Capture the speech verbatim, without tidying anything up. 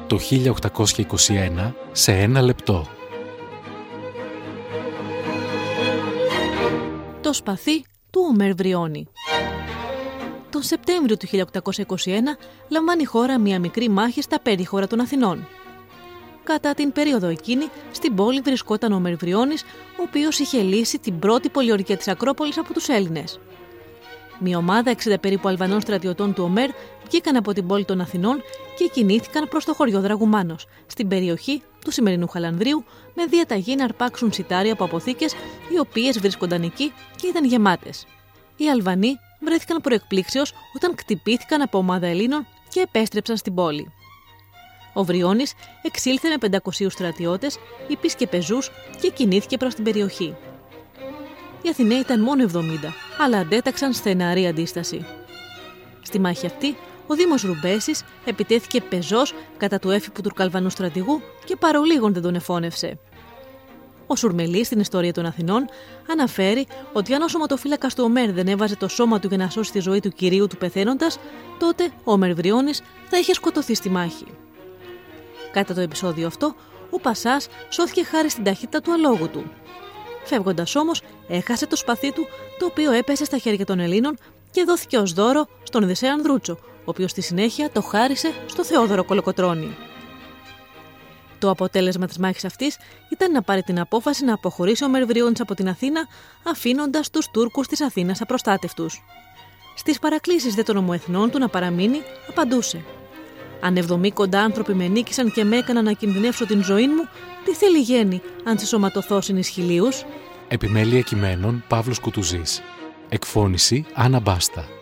το χίλια οκτακόσια είκοσι ένα σε ένα λεπτό. Το σπαθί του Ομέρ Βριώνη. Τον Σεπτέμβριο του χίλια οκτακόσια είκοσι ένα λαμβάνει η χώρα μια μικρή μάχη στα περίχωρα των Αθηνών. Κατά την περίοδο εκείνη, στην πόλη βρισκόταν ο Ομέρ Βριώνης, ο οποίος είχε λύσει την πρώτη πολιορκία της Ακρόπολης από τους Έλληνες. Μια ομάδα εξήντα περίπου Αλβανών στρατιωτών του Ομέρ βγήκαν από την πόλη των Αθηνών και κινήθηκαν προς το χωριό Δραγουμάνος, στην περιοχή του σημερινού Χαλανδρίου, με διαταγή να αρπάξουν σιτάρια από αποθήκες οι οποίες βρίσκονταν εκεί και ήταν γεμάτες. Οι Αλβανοί βρέθηκαν προεκπλήξεως όταν κτυπήθηκαν από ομάδα Ελλήνων και επέστρεψαν στην πόλη. Ο Βριώνης εξήλθε με πεντακόσιους στρατιώτες, ιππείς και πεζούς και κινήθηκε προς την περιοχή. Οι Αθηναίοι ήταν μόνο εβδομήντα, αλλά αντέταξαν στεναρή αντίσταση. Στη μάχη αυτή, ο Δήμος Ρουμπέσης επιτέθηκε πεζός κατά του έφυπου τουρκαλβανού στρατηγού και παρολίγων δεν τον εφώνευσε. Ο Σουρμελής στην ιστορία των Αθηνών αναφέρει ότι αν ο σωματοφύλακας του Ομέρ δεν έβαζε το σώμα του για να σώσει τη ζωή του κυρίου του πεθαίνοντας, τότε ο Ομέρ Βριώνης θα είχε σκοτωθεί στη μάχη. Κατά το επεισόδιο αυτό, ο Πασάς σώθηκε χάρη στην ταχύτητα του αλόγου του. Φεύγοντας όμως, έχασε το σπαθί του, το οποίο έπεσε στα χέρια των Ελλήνων και δόθηκε ως δώρο στον Οδυσσέα Ανδρούτσο, ο οποίος στη συνέχεια το χάρισε στο Θεόδωρο Κολοκοτρώνη. Το αποτέλεσμα της μάχης αυτής ήταν να πάρει την απόφαση να αποχωρήσει ο Ομέρ Βριώνης από την Αθήνα, αφήνοντας τους Τούρκους της Αθήνας απροστάτευτους. Στις παρακλήσεις δε των ομοεθνών του να παραμείνει, απαντούσε: «Αν εβδομήκοντα άνθρωποι με νίκησαν και με έκαναν να κινδυνεύσω την ζωή μου, τι θέλει γέννη αν συσσωματωθώ συν ισχυλίους?» Επιμέλεια κειμένων Παύλος Κουτουζής. Εκφώνηση Άννα Μπάστα.